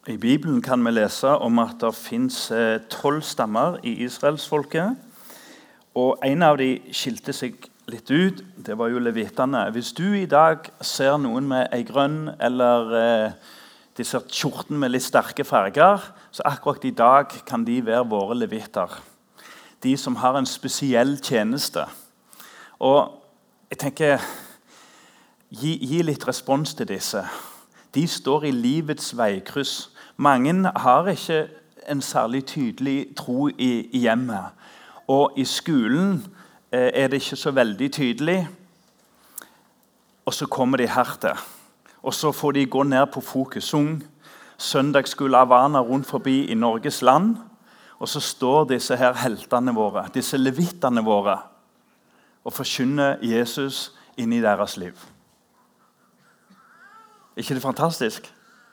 I Bibelen kan vi lese om at det finnes 12 stammer i Israelsfolket. Og en av de skilte seg litt ut, det var jo levitene. Hvis du i dag ser noen med en grønn eller disse kjorten med litt sterke farger, så akkurat i dag kan de være våre leviter. De som har en spesiell tjeneste. Og jeg tenker, gi litt respons til disse. De står i livets veikryss. Mange har ikke en særlig tydelig tro i hjemmet. Og i skolen er det ikke så veldig tydelig. Og så kommer de her til. Og så får de gå ned på Fokusung, søndagsskole Havana rundt forbi i Norges land. Og så står disse her heltene våre, disse levittene våre, og forkynner Jesus inn i deres liv. Er ikke det fantastisk?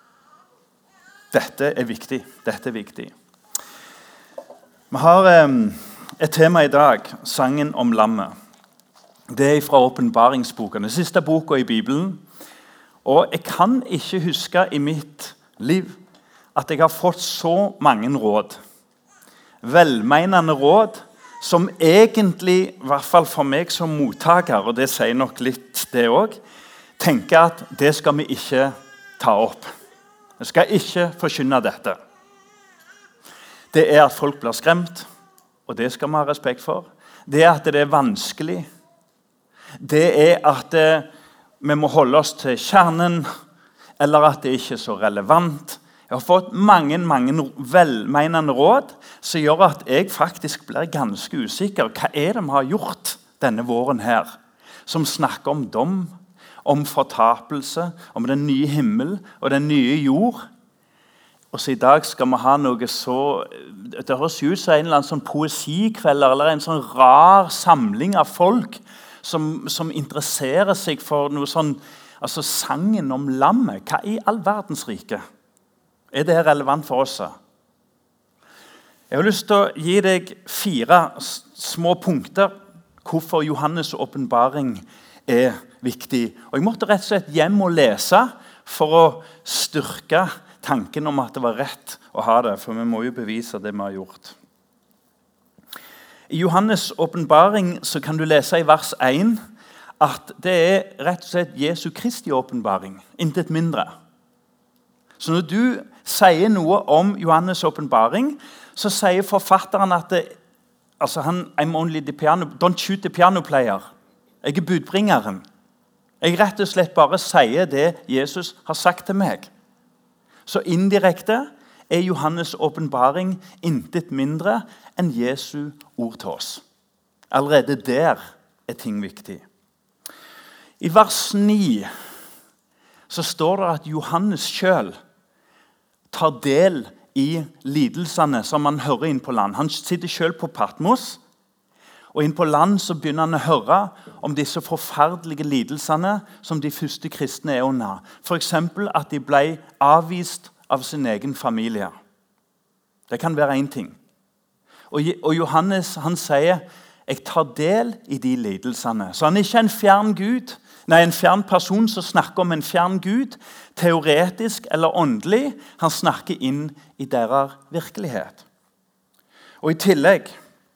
Dette er viktig. Dette er viktig. Vi har et tema i dag, sangen om lammet. Det er fra åpenbaringsboken, den siste boka i Bibelen. Og jeg kan ikke huske i mitt liv at jeg har fått så mange råd. Velmenende råd som egentlig, i hvert fall for meg som mottaker, og det sier nok litt det også, tenker at det skal vi ikke ta opp. Vi skal ikke forkynne dette. Det er at folk blir skremt, og det skal vi ha respekt for. Det er at det er vanskelig. Det er at vi må holde oss til kjernen, eller at det ikke er så relevant. Jeg har fått mange velmenende råd som gjør at jeg faktisk blir ganske usikker. Hva er det vi har gjort denne våren her? Som snakker om dom, om fortapelse, om den nye himmel og den nye jord. Og så i dag skal vi ha noe så... Det høres ut som en eller annen sånn poesikveld eller en sånn rar samling av folk som interesserer seg for noe sånn, altså sangen om lammet. Hva i all verdens rike? Er det relevant for oss? Jeg har lyst til å gi deg 4 små punkter hvorfor Johannes' åpenbaring er viktig. Og jeg måtte rett og slett hjem og lese for å styrke tanken om at det var rett å ha det, for vi må jo bevise det vi har gjort. I Johannes' åpenbaring så kan du lese i vers 1 at det er rett og slett Jesu Kristi åpenbaring, intet mindre. Så når du sier noe om Johannes' åpenbaring, så sier forfatteren at I'm only the piano, don't shoot the piano player. Jeg er budbringeren. Jeg rett og slett bare sier det Jesus har sagt til meg. Så indirekte er Johannes' åpenbaring intet mindre enn Jesu ord til oss. Allerede der er ting viktig. I vers 9 så står det at Johannes selv tar del i lidelsene som han hører inn på land. Han sitter selv på Patmos, og inn på land så begynner han å høre om disse forferdelige lidelsene som de første kristne er under. For eksempel at de ble avvist av sin egen familie. Det kan være en ting. Og Johannes han sier, jeg tar del i de lidelsene. Så han er ikke en fjern Gud, en fjern person som snakker om en fjern Gud, teoretisk eller åndelig. Han snakker inn i deres virkelighet. Og i tillegg,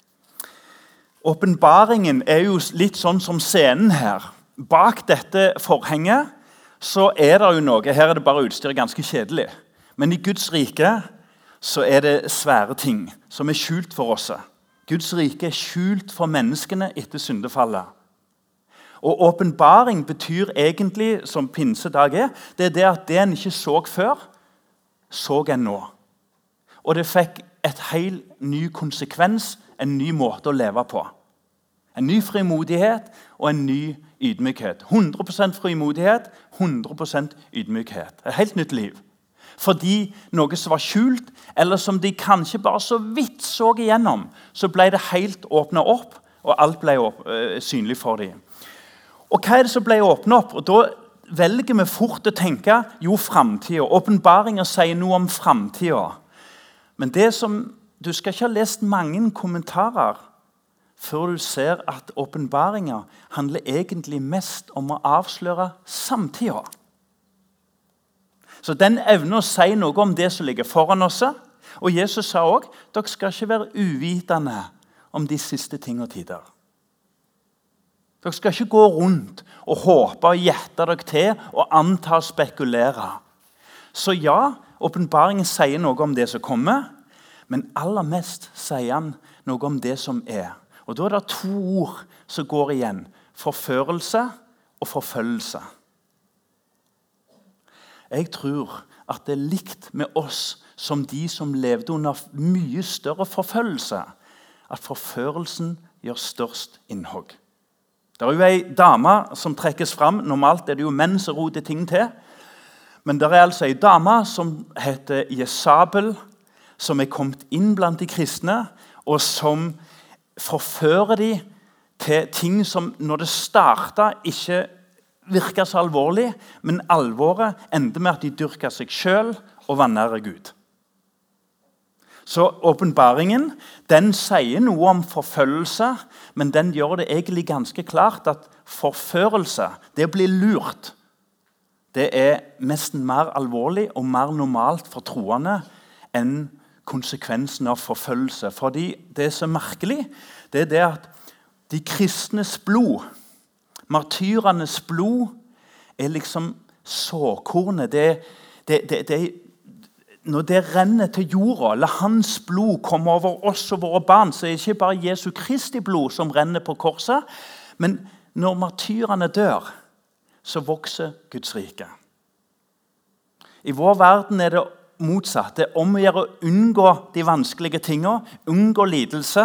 åpenbaringen er jo litt sånn som scenen her. Bak dette forhenget så er det jo noe. Her er det bare utstyr ganske kjedelig. Men i Guds rike så er det svære ting som er skjult for oss. Guds rike er skjult for menneskene etter syndefallet. Og åpenbaring betyr egentlig, som pinsedag er, det er det at det en ikke så før, så en nå. Og det fikk et helt ny konsekvens, en ny måte å leve på. En ny frimodighet og en ny ydmykhet. 100% frimodighet, 100% ydmykhet. Et helt nytt liv. Fordi noe som var skjult, eller som de kanskje bare så vidt så igjennom, så ble det helt åpnet opp, og alt ble synlig for dem. Og hva er det som ble åpnet opp? Og da velger vi fort å tenke, fremtiden. Åpenbaringer sier noe om fremtiden. Men det som, du skal ikke ha lest mange kommentarer før du ser at åpenbaringer handler egentlig mest om å avsløre samtiden. Så den evner å si noe om det som ligger foran oss. Og Jesus sa også, dere skal ikke være uvitende om de siste ting og tider. Dere skal ikke gå rundt og håpe og gjette dere til og anta og spekulere. Så ja, åpenbaringen sier noe om det som kommer, men aller mest sier han noe om det som er. Og da er det 2 ord som går igjen. Forførelse og forfølgelse. Jeg tror at det er likt med oss som de som levde under mye større forfølgelse, at forførelsen gjør størst innhogg. Det er jo en dame som trekkes fram. Normalt er det jo menn som roter ting til. Men det er altså en dame som heter Jesabel, som er kommet inn blant de kristne, og som forfører de til ting som når det startet ikke virket så alvorlig, men alvoret endte med at de dyrket seg selv og var nære Gud. Så åpenbaringen, den sier noe om forfølgelse, men den gjør det egentlig ganske klart at forførelse, det å bli lurt, det er nesten mer alvorlig og mer normalt for troende enn konsekvensen av forfølgelse. Fordi det som er merkelig, det er det at de kristnes blod, martyrenes blod, er liksom såkornet. Når det renner til jorda, eller hans blod kommer over oss og våre barn, så er det ikke bare Jesu Kristi blod som renner på korset, men når martyrene dør, så vokser Guds rike. I vår verden er det motsatt. Det er om å gjøre å unngå de vanskelige tingene, unngå lidelse,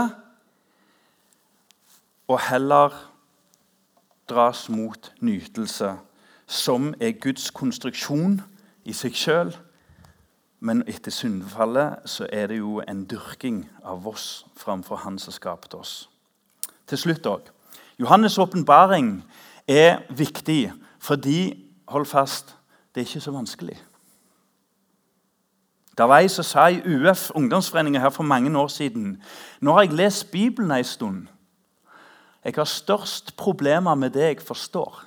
og heller dras mot nytelse, som er Guds konstruksjon i seg selv. Men etter syndfallet så er det jo en dyrking av oss framfor han som skapte oss. Til slutt også. Johannes' åpenbaring er viktig, fordi, hold fast, det er ikke så vanskelig. Det var en som sa i UF, ungdomsforeningen her for mange år siden, nå har jeg lest Bibelen en stund. Jeg har størst problemer med det jeg forstår.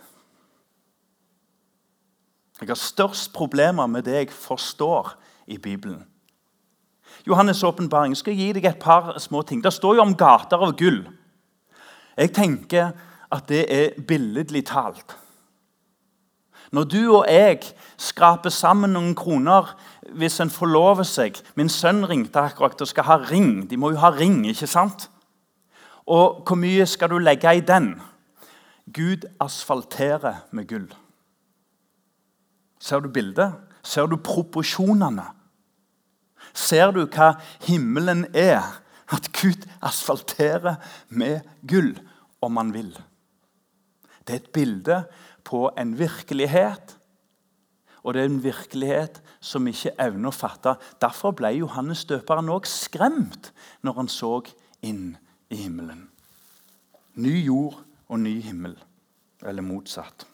Jeg har størst problemer med det jeg forstår i Bibelen. Johannes' åpenbaring skal gi deg et par små ting. Det står jo om gater av gull. Jeg tenker at det er billedlig talt. Når du og jeg skraper sammen noen kroner hvis en forlover seg. Min sønn ringte akkurat og skal ha ring. De må jo ha ring, ikke sant? Og hvor mye skal du legge i den? Gud asfalterer med gull. Ser du bildet? Ser du proporsjonene? Ser du hva himmelen er? At Gud asfalterer med gull, om han vil. Det er et bilde på en virkelighet, og det er en virkelighet som ikke evner å fatte. Derfor ble Johannes døperen også skremt når han så inn i himmelen. Ny jord og ny himmel, eller motsatt.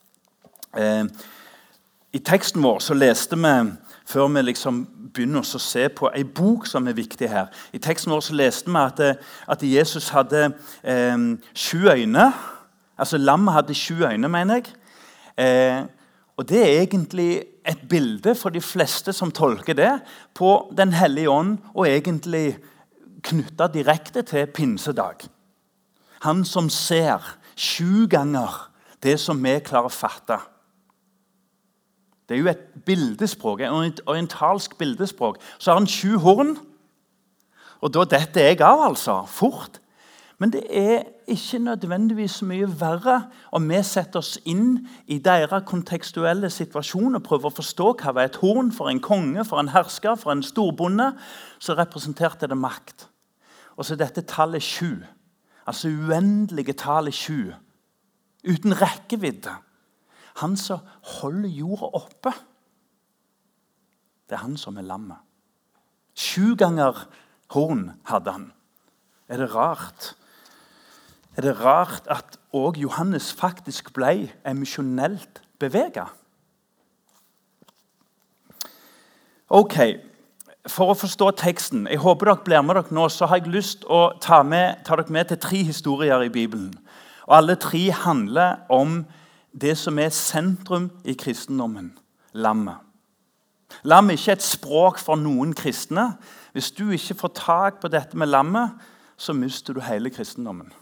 I teksten vår så leste vi, før vi liksom begynner å se på en bok som er viktig her. I teksten vår så leste vi at Jesus hadde 7 øyne. Altså lammet hadde 7 øyne, mener jeg. Og det er egentlig et bilde for de fleste som tolker det på Den hellige ånd, og egentlig knyttet direkte til pinsedag. Han som ser 7 ganger det som vi klarer å fatte. Det er jo et bildespråk, et orientalsk bildespråk. Så har han 7 horn, og da detter jeg av, altså, fort. Men det er ikke nødvendigvis mye verre om vi setter oss inn i deres kontekstuelle situasjon og prøver å forstå hva var et horn for en konge, for en hersker, for en storbonde, så representerte det makt. Og så dette tallet 7, altså uendelige tallet 7, uten rekkevidde. Han som holder jorda oppe, det er han som er lammet. 7 ganger horn hadde han. Er det rart? Er det rart at også Johannes faktisk ble emosjonelt beveget? Ok, for å forstå teksten, jeg håper dere blir med dere nå, så har jeg lyst å ta dere med til 3 historier i Bibelen. Og alle 3 handler om det som er sentrum i kristendommen, lammet. Lam er ikke et språk for noen kristne. Hvis du ikke får tak på dette med lammet, så mister du hele kristendommen.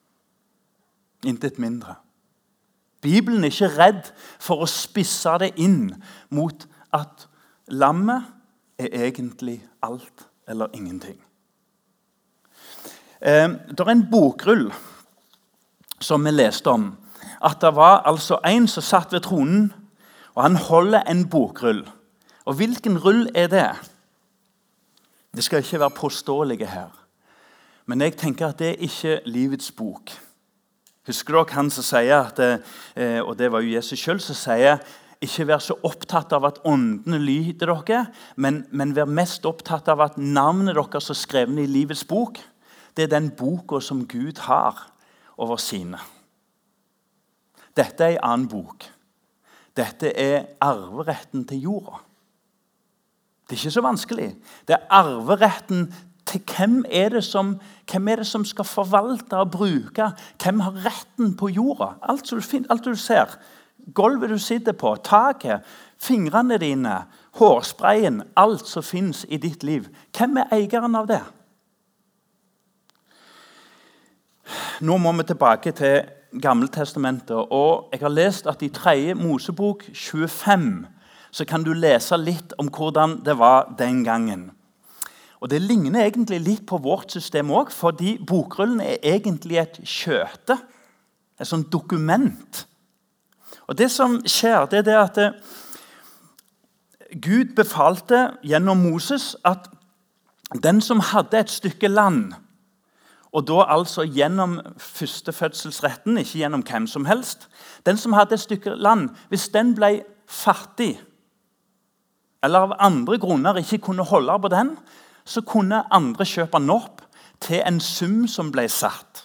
Intet mindre. Bibelen er ikke redd for å spisse det inn mot at lammet er egentlig alt eller ingenting. Det er en bokrull som vi leste om, at det var altså en som satt ved tronen, og han holder en bokrull. Og hvilken rull er det? Det skal ikke være påståelige her. Men jeg tenker at det er ikke livets bok. Husker dere han som sier, og det var jo Jesus selv, som sier, ikke vær så opptatt av at åndene lyder dere, men vær mest opptatt av at navnet dere som skrevet i livets bok, det er den boka som Gud har over sine. Dette er en annen bok. Dette er arveretten til jorda. Det er ikke så vanskelig. Det er arveretten til hvem er det som skal forvalte og bruke, hvem har retten på jorda. Alt du ser, gulvet du sitter på, taket, fingrene dine, hårsprayen, alt som finnes i ditt liv. Hvem er eieren av det? Nå må vi tilbake til Gammeltestamentet, og jeg har lest at i 3. Mosebok 25 så kan du lese litt om hvordan det var den gangen. Og det ligner egentlig litt på vårt system også, fordi bokrullen er egentlig et skjøte, et sånt dokument. Og det som skjer, det er det at Gud befalte gjennom Moses at den som hadde et stykke land, og da altså gjennom førstefødselsretten, ikke gjennom hvem som helst, den som hadde et stykke land, hvis den ble fattig, eller av andre grunner ikke kunne holde på den, så kunne andre kjøpe den opp til en sum som ble satt.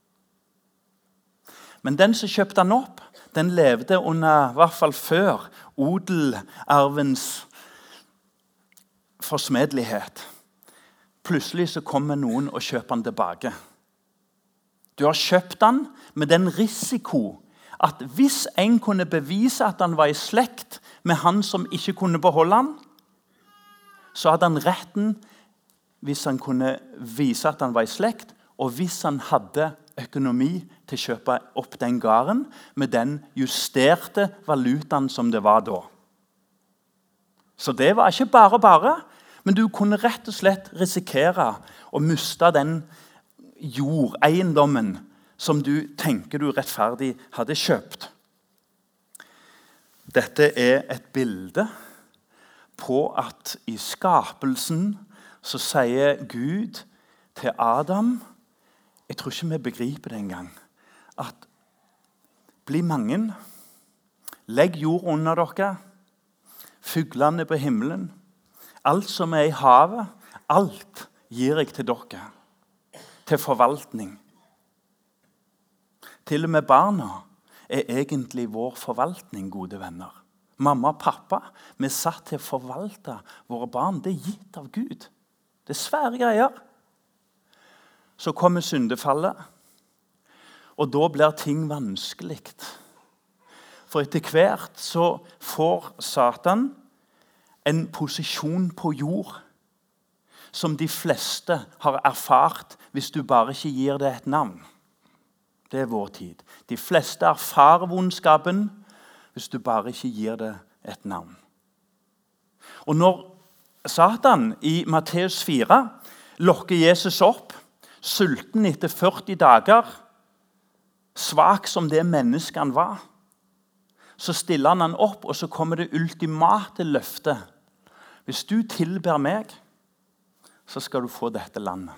Men den som kjøpte den opp, den levde under, i hvert fall før, odelarvens forsmedelighet. Plutselig så kommer noen og kjøper den tilbake. Du har kjøpt den med den risiko at hvis en kunne bevise at han var i slekt med han som ikke kunne beholde den, så hadde han retten hvis han kunne vise at han var i slekt, og hvis han hadde økonomi til å kjøpe opp den gården med den justerte valutaen som det var da. Så det var ikke bare, men du kunne rett og slett risikere å miste den jordeiendommen som du tenker du rettferdig hadde kjøpt. Dette er et bilde på at i skapelsen så sier Gud til Adam, jeg tror ikke vi begriper det engang, at bli mange, legg jord under dere, fuglene på himmelen, alt som er i havet, alt gir jeg til dere, til forvaltning. Til og med barna er egentlig vår forvaltning, gode venner. Mamma og pappa, vi er satt til å forvalte våre barn. Det er gitt av Gud. Det er svære greier. Så kommer syndefallet, og da blir ting vanskelig. For etter hvert så får Satan en posisjon på jord som de fleste har erfart hvis du bare ikke gir det et navn. Det er vår tid. De fleste erfarer vondskapen hvis du bare ikke gir det et navn. Og når Satan i Matteus 4 lokker Jesus opp, sulten etter 40 dager, svak som det mennesket han var, så stiller han opp, og så kommer det ultimate løftet. Hvis du tilber meg, så skal du få dette landet.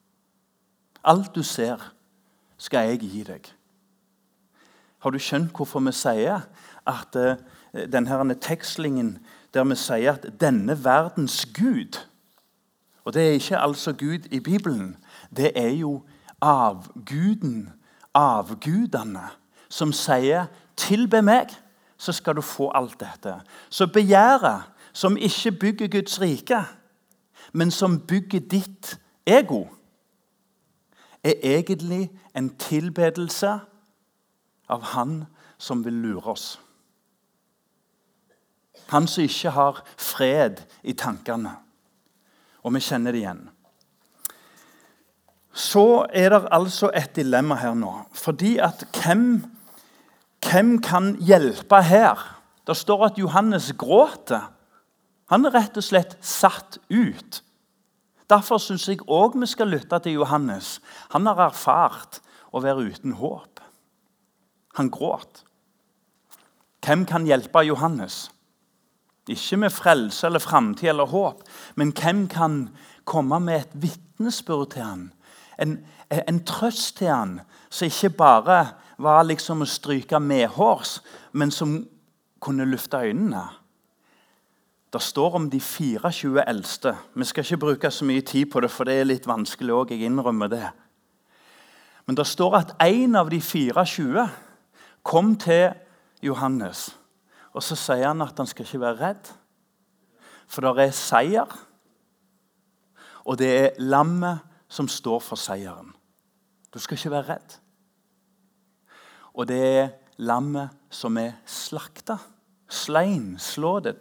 Alt du ser, skal jeg gi deg. Har du skjønt hvorfor vi sier at denne tekstlingen der vi sier at denne verdens Gud, og det er ikke altså Gud i Bibelen, det er jo avguden, avgudene, som sier, tilbe meg, så skal du få alt dette. Så begjæret, som ikke bygger Guds rike, men som bygger ditt ego, er egentlig en tilbedelse av han som vil lure oss. Han som ikke har fred i tankene. Og vi kjenner det igjen. Så er det altså et dilemma her nå. Fordi at hvem kan hjelpe her? Det står at Johannes gråter. Han er rett og slett satt ut. Derfor synes jeg også vi skal lytte til Johannes. Han har erfart å være uten håp. Han gråt. Hvem kan hjelpe Johannes? Ikke med frelse eller fremtid eller håp, men hvem kan komme med et vitnesbyrd til han? En trøst til han, som ikke bare var liksom å stryke medhårs, men som kunne lufte øynene. Det står om de 24 eldste. Vi skal ikke bruke så mye tid på det, for det er litt vanskelig også, jeg innrømmer det. Men det står at en av de 24 kom til Johannes, og så sier han at han skal ikke være redd, for det er seier, og det er lammet som står for seieren. Du skal ikke være redd. Og det er lammet som er slakta. Slein, slå det.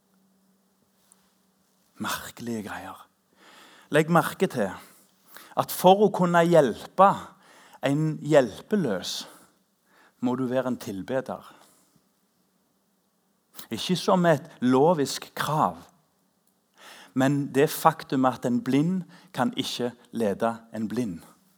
Merkelige greier. Legg merke til at for å kunne hjelpe en hjelpeløs, må du være en tilbeder. Ikke som et lovisk krav, men det faktum at en blind kan ikke lede en blind.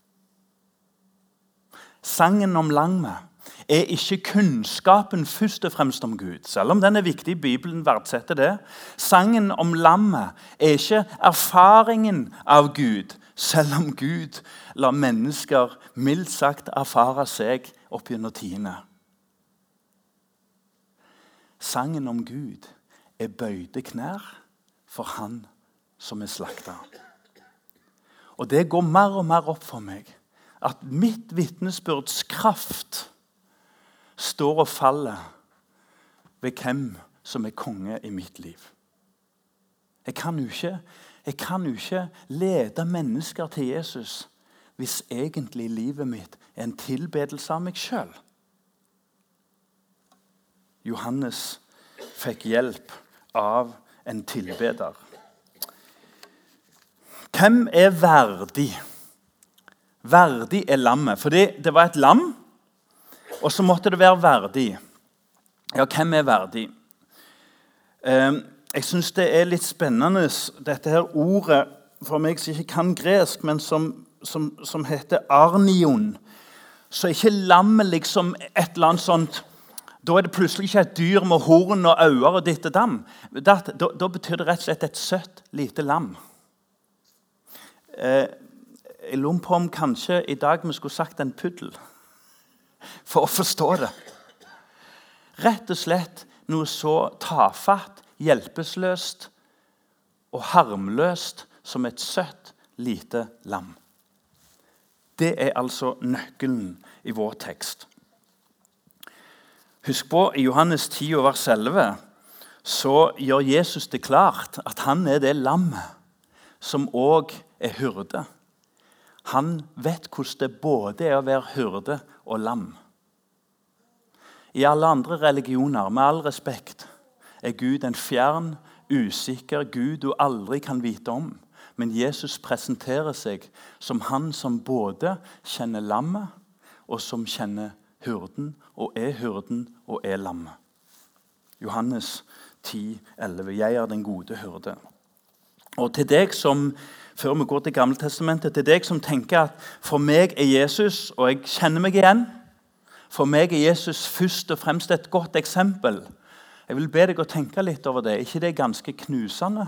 Sangen om lammet er ikke kunnskapen først og fremst om Gud, selv om den er viktig, Bibelen verdsetter det. Sangen om lammet er ikke erfaringen av Gud, selv om Gud lar mennesker mildt sagt erfare seg opp gjennom tidene. Sangen om Gud er bøyde knær for han som er slakta. Og det går mer og mer opp for meg at mitt vitnesbyrds kraft står og faller ved hvem som er konge i mitt liv. Jeg kan jo ikke lede mennesker til Jesus hvis egentlig livet mitt er en tilbedelse av meg selv. Johannes fikk hjelp av en tilbeder. Hvem er verdig? Verdig er lammet. Fordi det var et lam, og så måtte det være verdig. Ja, hvem er verdig? Jeg synes det er litt spennende, dette her ordet, for meg som ikke kan gresk, men som heter arnion. Så er ikke lammet liksom et eller annet sånt. Da er det plutselig ikke et dyr med horn og øyne og ditt og dam. Da betyr det rett og slett et søtt, lite lam. Jeg lurer på om kanskje i dag vi skulle sagt en puddel, for å forstå det. Rett og slett noe så tafatt, hjelpeløst og harmløst som et søtt, lite lam. Det er altså nøkkelen i vår tekst. Husk på, i Johannes 10 vers 11, så gjør Jesus det klart at han er det lammet som også er hyrde. Han vet hvordan det både er å være hyrde og lam. I alle andre religioner, med all respekt, er Gud en fjern, usikker Gud du aldri kan vite om. Men Jesus presenterer seg som han som både kjenner lammet, og som kjenner hyrden, og er lammet. Johannes 10, 11. Jeg er den gode hyrde. Og til deg som, før vi går til Gamle Testamentet, til deg som tenker at for meg er Jesus, og jeg kjenner meg igjen, for meg er Jesus først og fremst et godt eksempel. Jeg vil be deg å tenke litt over det. ikke det er ganske knusende?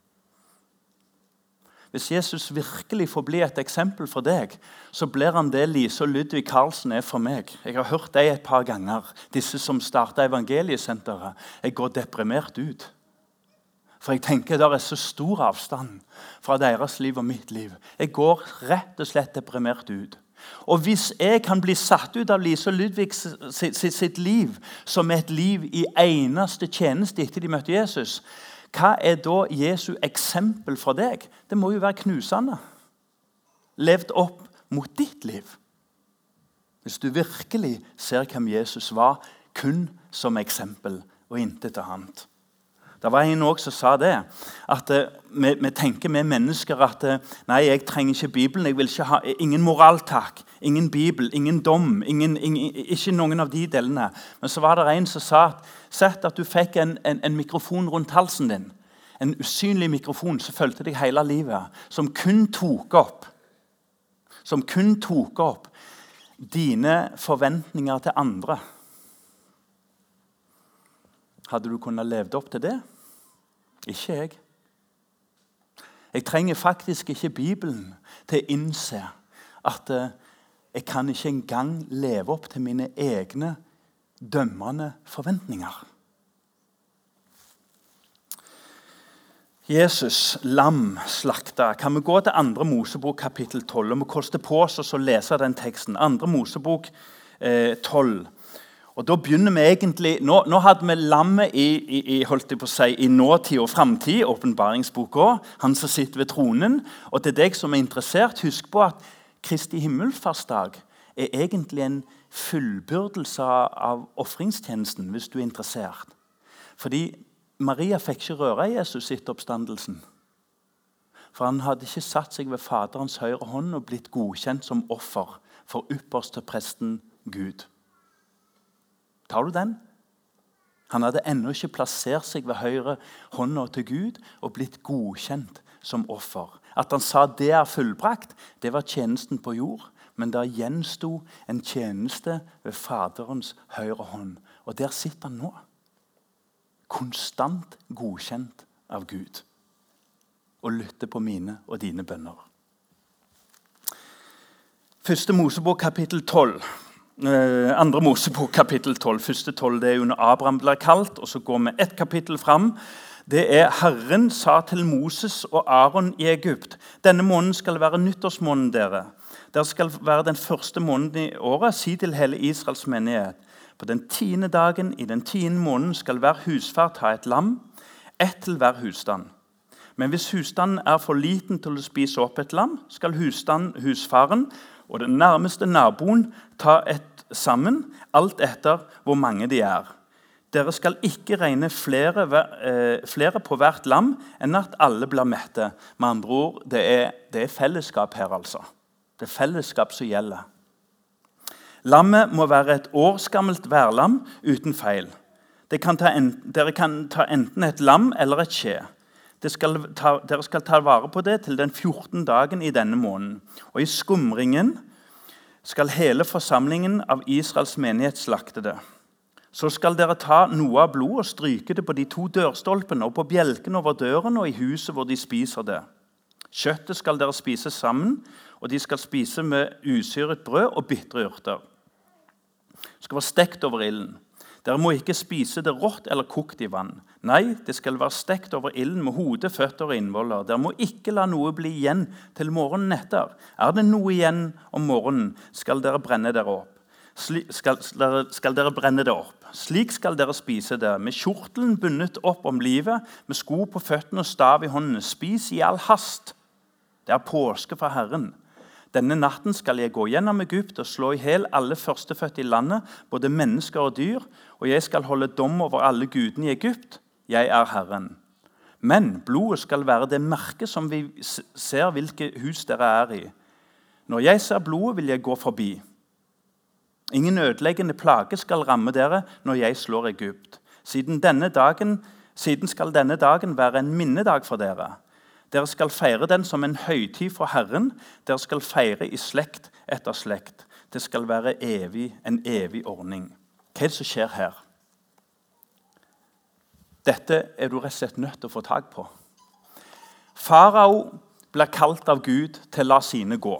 Hvis Jesus virkelig får bli et eksempel for deg, så blir han det Lise og Ludvig Karlsen er for meg. Jeg har hørt det et par ganger, disse som startet evangeliesenteret. Jeg går deprimert ut. For jeg tenker det er så stor avstand fra deres liv og mitt liv. Jeg går rett og slett deprimert ut. Og hvis jeg kan bli satt ut av Lise og Ludvig sitt liv, som er et liv i eneste tjeneste etter de møtte Jesus, hva er da Jesu eksempel for deg? Det må jo være knusende. Levd opp mot ditt liv. Hvis du virkelig ser hvem Jesus var, kun som eksempel og intet annet. Det var en også som sa det, at vi tenker med mennesker at nei, jeg trenger ikke Bibelen, jeg vil ikke ha ingen moraltak, ingen Bibel, ingen dom, ikke noen av de delene. Men så var det en som sa at sett at du fikk en mikrofon rundt halsen din, en usynlig mikrofon som følte deg hele livet, som kun tok opp dine forventninger til andre. Hadde du kunnet levd opp til det? Ikke jeg. Jeg trenger faktisk ikke Bibelen til å innse at jeg kan ikke engang leve opp til mine egne dømmende forventninger. Jesus, lam, slakta. Kan vi gå til 2. Mosebok kapittel 12? Og vi koster på oss å lese den teksten. 2. Mosebok 12. Og da begynner vi egentlig, nå hadde vi lammet holdt jeg på å si, i nåtid og fremtid, åpenbaringsboka, han som sitter ved tronen. Og til deg som er interessert, husk på at Kristi himmelfartsdag er egentlig en fullbyrdelse av offringstjenesten, hvis du er interessert. Fordi Maria fikk ikke røre Jesus etter oppstandelsen. For han hadde ikke satt seg ved faderens høyre hånd og blitt godkjent som offer for ypperste presten Gud. Tar du den? Han hadde ennå ikke plassert seg ved høyre hånda til Gud og blitt godkjent som offer. At han sa det er fullbrakt, det var tjenesten på jord. Men der gjenstod en tjeneste ved faderens høyre hånd. Og der sitter han nå. Konstant godkjent av Gud. Og lytter på mine og dine bønner. 1. Mosebok kapittel 12. 2. Mosebok kapittel 12. Første 12 det er under Abraham blir kalt, og så går vi ett kapittel fram. Det er Herren sa til Moses og Aaron i Egypt. Denne måneden skal være nyttårsmåneden dere. Der skal være den første måneden i året. Si til hele Israels menighet. På den 10. dagen i den 10. måneden skal hver husfar ta et lam, ett til hver husstand. Men hvis husstanden er for liten til å spise opp et lam, skal husfaren og den nærmeste naboen ta et sammen, alt etter hvor mange de er. Dere skal ikke regne flere på hvert lam enn at alle blir mette. Med andre ord, det er fellesskap her altså. Det er fellesskap som gjelder. Lammet må være et årsgammelt værlam uten feil. Dere kan ta enten et lam eller et skje. Dere skal ta vare på det til den 14. dagen i denne måneden. Og i skumringen skal hele forsamlingen av Israels menighet slakte det. Så skal dere ta noe av blod og stryke det på de 2 dørstolpene og på bjelken over døren og i huset hvor de spiser det. Kjøttet skal dere spise sammen, og de skal spise med usyret brød og bitre urter. Det skal være stekt over ilden. Dere må ikke spise det rått eller kokt i vann. Nei, det skal være stekt over ilden med hode, føtter og innvoller. Dere må ikke la noe bli igjen til morgenen etter. Er det noe igjen om morgenen, skal dere brenne dere opp. Skal dere brenne det opp. Slik skal dere spise det, med kjortelen bundet opp om livet, med sko på føttene og stav i håndene. Spis i all hast. Det er påske fra Herren. Denne natten skal jeg gå gjennom Egypt og slå i hel alle førstefødte i landet, både mennesker og dyr, og jeg skal holde dom over alle gudene i Egypt. Jeg er Herren. Men blodet skal være det merke som vi ser hvilke hus dere er i. Når jeg ser blodet, vil jeg gå forbi. Ingen ødeleggende plage skal ramme dere når jeg slår Egypt. Siden skal denne dagen være en minnedag for dere. Dere skal feire den som en høytid for Herren. Dere skal feire i slekt etter slekt. Det skal være en evig ordning. Hva er det som skjer her? Dette er du rett og slett nødt til å få tak på. Farao blir kalt av Gud til å la sine gå.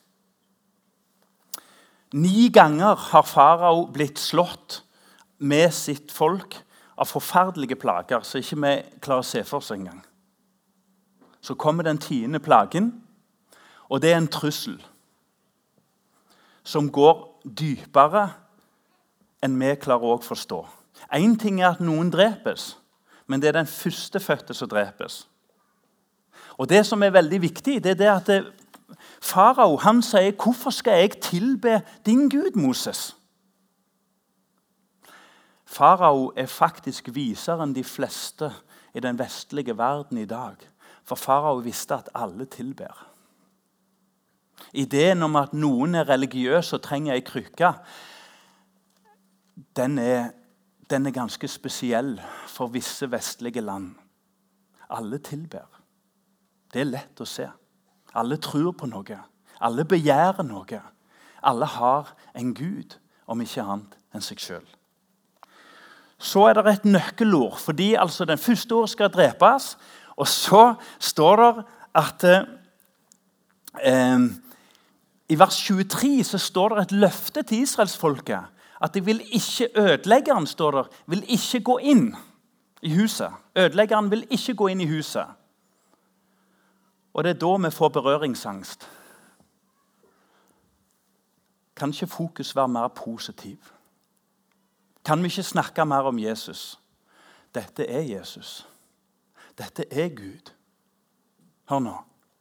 9 ganger har farao blitt slått med sitt folk av forferdelige plager, så ikke vi klarer å se for oss engang. Så kommer den 10. plagen, og det er en trussel som går dypere enn vi klarer å forstå. En ting er at noen drepes, men det er den førstefødte som drepes. Og det som er veldig viktig, det er det at farao han sier, hvorfor skal jeg tilbe din Gud, Moses? Farao faktisk visere enn de fleste i den vestlige verden i dag. For farao visste at alle tilber. Ideen om at noen er religiøs og trenger en krykke, den er ganske spesiell for visse vestlige land. Alle tilber. Det er lett å se. Alle tror på noe. Alle begjærer noe. Alle har en Gud, om ikke annet enn seg selv. Så er det et nøkkelord, fordi altså den første ord skal drepes, og så står det at i vers 23 så står det et løfte til Israelsfolket, at de vil ikke ødeleggeren, står der, vil ikke gå inn i huset. Ødeleggeren vil ikke gå inn i huset. Og det er da vi får berøringsangst. Kan ikke fokus være mer positiv? Kan vi ikke snakke mer om Jesus? Dette er Jesus. Dette er Gud. Hør nå.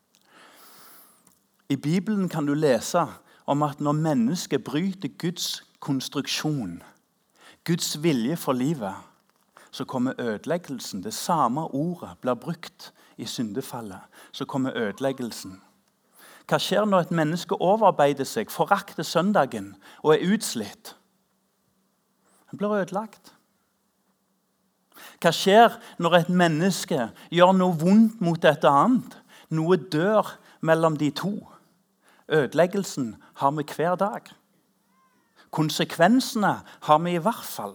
I Bibelen kan du lese om at når mennesket bryter Guds konstruksjon, Guds vilje for livet, så kommer ødeleggelsen. Det samme ordet blir brukt i syndefallet. Så kommer ødeleggelsen. Hva skjer når et menneske overarbeider seg, forakter søndagen og er utslitt? Han blir ødelagt. Hva skjer når et menneske gjør noe vondt mot et annet? Noe dør mellom de to. Ødeleggelsen har vi hver dag. Konsekvensene har vi i hvert fall.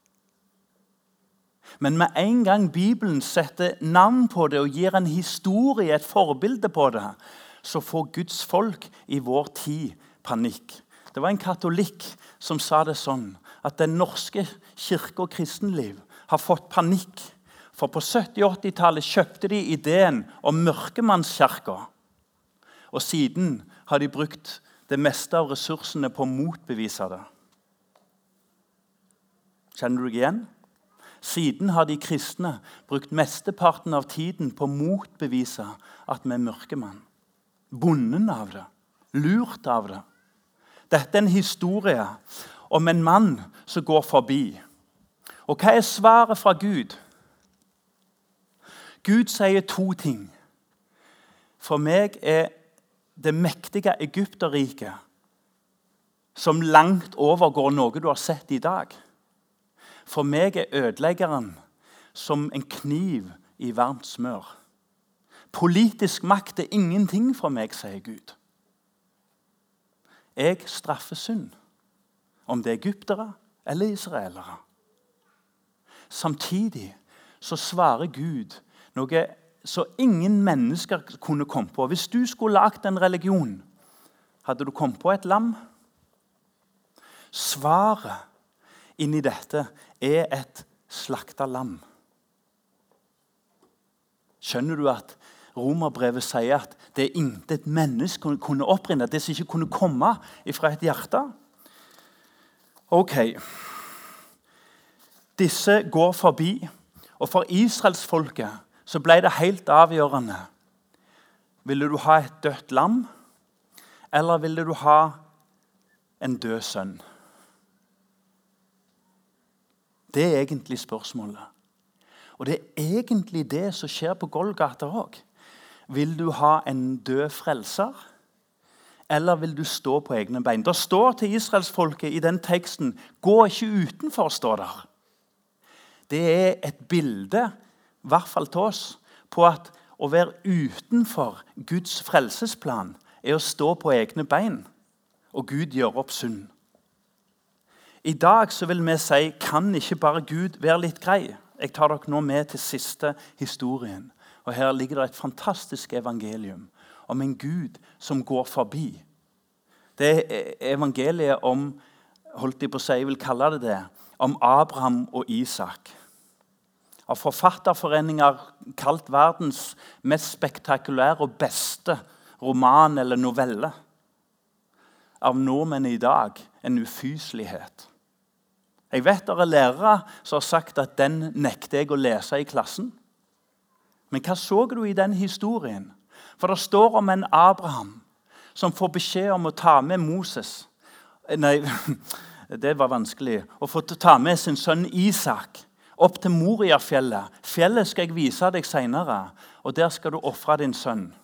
Men med en gang Bibelen setter navn på det og gir en historie, et forbilde på det, så får Guds folk i vår tid panikk. Det var en katolikk som sa det sånn, at den norske kirke og kristenliv har fått panikk. For på 70-80-tallet kjøpte de ideen om mørkemannskirka. Og siden har de brukt det meste av ressursene på å motbevise det. Kjenner du det igjen? Siden har de kristne brukt mesteparten av tiden på å motbevise at vi er mørkemann. Bonden av det. Lurt av det. Dette er en historie om en mann som går forbi. Og hva er svaret fra Gud? Gud sier to ting. For meg er det mektige Egypterriket som langt overgår noe du har sett i dag. For meg er ødeleggeren som en kniv i varmt smør. Politisk makt er ingenting for meg, sier Gud. Jeg straffer synd, om det er egyptere eller israelere. Samtidig så svarer Gud noe så ingen mennesker kunne komme på. Hvis du skulle lagt en religion, hadde du kommet på et lam? Svaret inni dette er et slakta lam. Skjønner du at Romerbrevet sier at det er intet menneske kunne opprinde, det som ikke kunne komme fra et hjerte? Ok. Disse går forbi, og for Israelsfolket så ble det helt avgjørende. Ville du ha et dødt lam, eller ville du ha en død sønn? Det er egentlig spørsmålet. Og det er egentlig det som skjer på Golgata også. Vil du ha en død frelser, eller vil du stå på egne bein? Det står til Israelsfolket i den teksten, gå ikke utenfor, står der. Det er et bilde, i hvert fall til oss, på at å være utenfor Guds frelsesplan er å stå på egne bein, og Gud gjør opp synd. I dag så vil vi si, kan ikke bare Gud være litt grei? Jeg tar dere nå med til siste historien. Og her ligger det et fantastisk evangelium om en Gud som går forbi. Det er evangeliet om, holdt jeg på å si, jeg vil kalle det det, om Abraham og Isak. Av forfatterforeninger kalt verdens mest spektakulære og beste roman eller novelle. Av nordmenn i dag en ufyselighet. Jeg vet det er lærere som har sagt at den nekter jeg å lese i klassen. Men hva så du i den historien? For det står om en Abraham som får beskjed om å ta med Det var vanskelig. Å få ta med sin sønn Isak opp til Moria-fjellet. Fjellet skal jeg vise deg senere, og der skal du offre din sønn.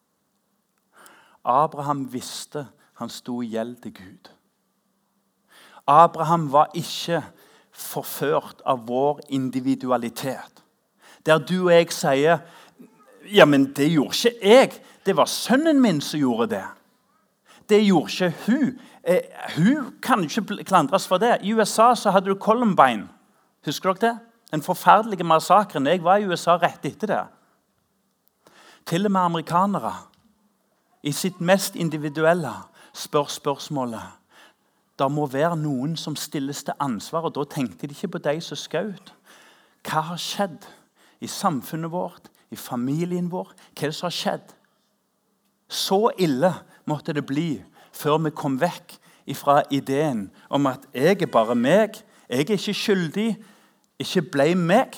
Abraham visste han sto i gjeld til Gud. Abraham var ikke forført av vår individualitet. Der du og jeg sier, ja, men det gjorde ikke jeg. Det var sønnen min som gjorde det. Det gjorde ikke hun. Hun kan ikke klandres for det. I USA så hadde du Columbine. Husker dere det? Den forferdelige massakren. Jeg var i USA rett etter det. Til og med amerikanere, i sitt mest individuelle, spørsmålet. Det må være noen som stilles til ansvar, og da tenkte de ikke på de som skjøt. Hva har skjedd i samfunnet vårt, i familien vår? Hva er det som har skjedd? Så ille måtte det bli før vi kom vekk fra ideen om at jeg er bare meg, jeg er ikke skyldig, ikke ble meg.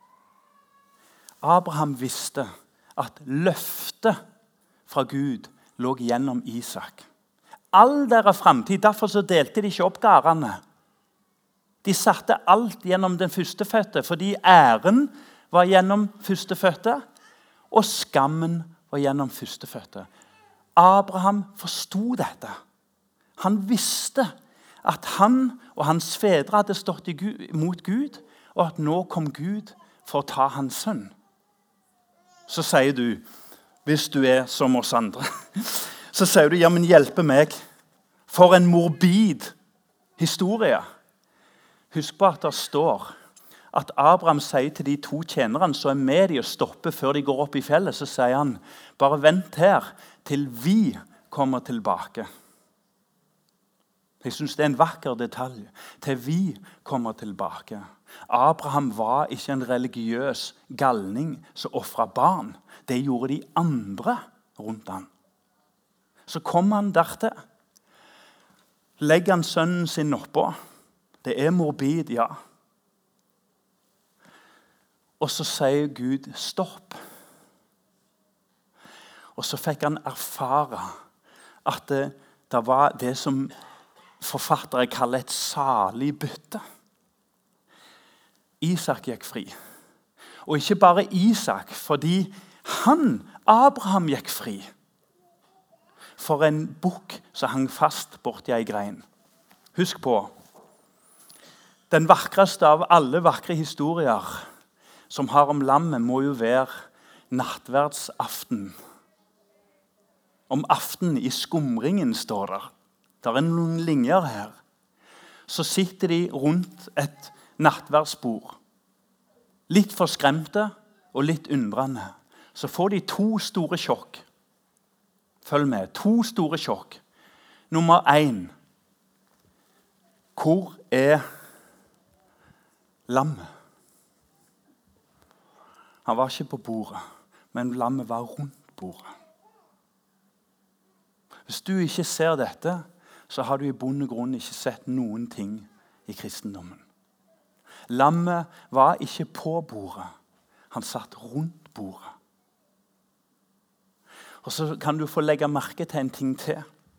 Abraham visste at løftet fra Gud lå gjennom Isak. All deres fremtid, derfor så delte de ikke opp gårdene. De satte alt gjennom den førstefødte, fordi æren var gjennom førstefødte, og skammen var gjennom førstefødte. Abraham forstod dette. Han visste at han og hans fedre hadde stått mot Gud, og at nå kom Gud for å ta hans sønn. Så sier du, hvis du er som oss andre, så sier du, ja, men hjelpe meg. For en morbid historie. Husk på at det står at Abraham sier til de to tjenerne som er med de og stopper før de går opp i fjellet, så sier han, bare vent her til vi kommer tilbake. Jeg synes det er en vakker detalj. Til vi kommer tilbake. Abraham var ikke en religiøs galning som offret barn. Det gjorde de andre rundt han. Så kom han dertil. Legger han sønnen sin oppå. Det er morbid, ja. Og så sier Gud stopp. Og så fikk han erfare at det var det som forfattere kaller et salig bytte. Isak gikk fri. Og ikke bare Isak, fordi Abraham gikk fri. For en bukk som hang fast borti ei grein. Husk på, den vakreste av alle vakre historier som har om lammet, må jo være nattverdsaften. Om aften i skumringen står der. Det er noen linjer her. Så sitter de rundt et nattverdsbord. Litt forskremte og litt undrende. Så får de to store sjokk. Følg med. To store sjokk. Nummer 1. Hvor er lammet? Han var ikke på bordet, men lammet var rundt bordet. Hvis du ikke ser dette, så har du i bunn og grunn ikke sett noen ting i kristendommen. Lammet var ikke på bordet. Han satt rundt bordet. Og så kan du få legge merke til en ting til.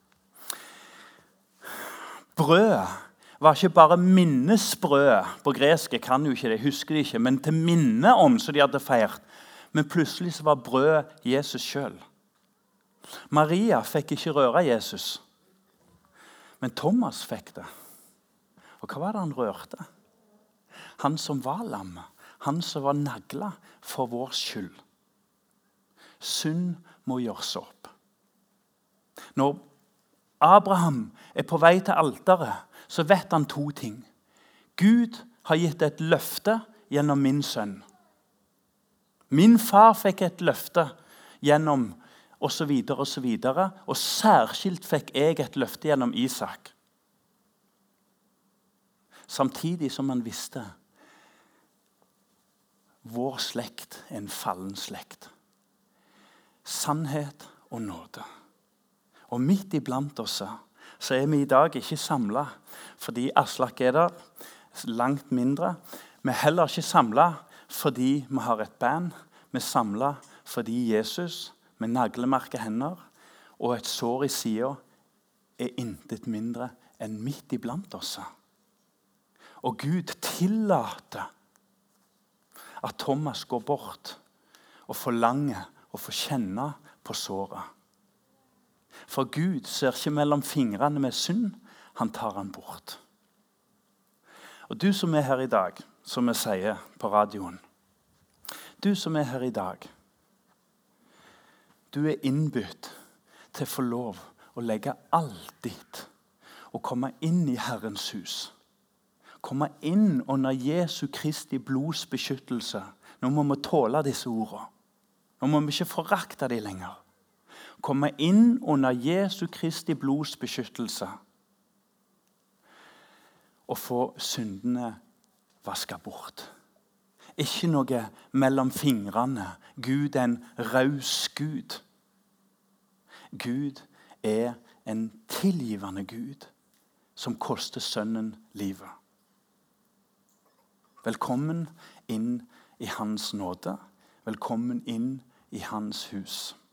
Brødet var ikke bare minnesbrød. På gresk kan jo ikke det, husker de ikke, men til minne om så de hadde feirt. Men plutselig så var brød Jesus selv. Maria fikk ikke røre Jesus. Men Thomas fikk det. Og hva var det han rørte? Han som var lammet. Han som var naglet for vår skyld. Synd må gjøres opp. Når Abraham er på vei til alteret, så vet han to ting. Gud har gitt et løfte gjennom min sønn. Min far fikk et løfte gjennom og så videre og så videre. Og særskilt fikk jeg et løfte gjennom Isak. Samtidig som han visste vår slekt er en fallen slekt. Sannhet og nåde. Og midt iblant oss så er vi i dag ikke samlet fordi Aslak er der, langt mindre. Vi er heller ikke samlet fordi vi har et band. Vi er samlet fordi Jesus med naglemerke hender og et sår i siden er intet mindre enn midt iblant oss. Og Gud tillater at Thomas går bort og forlanger å få kjenne på såret. For Gud ser ikke mellom fingrene med synd, han tar han bort. Og du som er her i dag, som jeg sier på radioen, du som er her i dag, du er innbytt til å få lov å legge alt ditt og komme inn i Herrens hus. Komme inn under Jesu Kristi blods beskyttelse. Nå må vi tåle disse ordene. Nå må vi ikke forakte dem lenger. Komme inn under Jesu Kristi blods beskyttelse og få syndene vasket bort. Ikke noe mellom fingrene. Gud er en raus Gud. Gud er en tilgivende Gud som koster sønnen livet. Velkommen inn i hans nåde. Velkommen inn i hans hus.